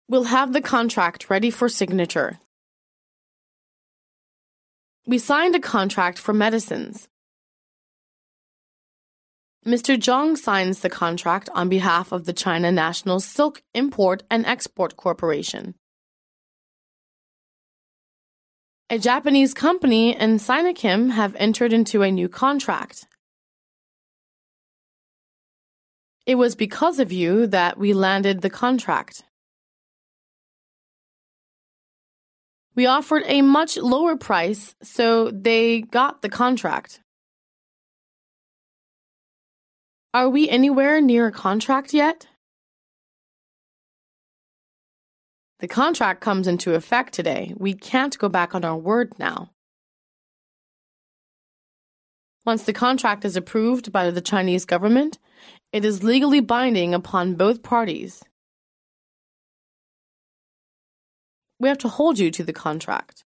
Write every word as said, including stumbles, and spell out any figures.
We'll have the contract ready for signature. We signed a contract for medicines. Mister Zhang signs the contract on behalf of the China National Silk Import and Export Corporation. A Japanese company and Sinochem have entered into a new contract. It was because of you that we landed the contract. We offered a much lower price, so they got the contract. Are we anywhere near a contract yet? The contract comes into effect today. We can't go back on our word now. Once the contract is approved by the Chinese government, it is legally binding upon both parties. We have to hold you to the contract.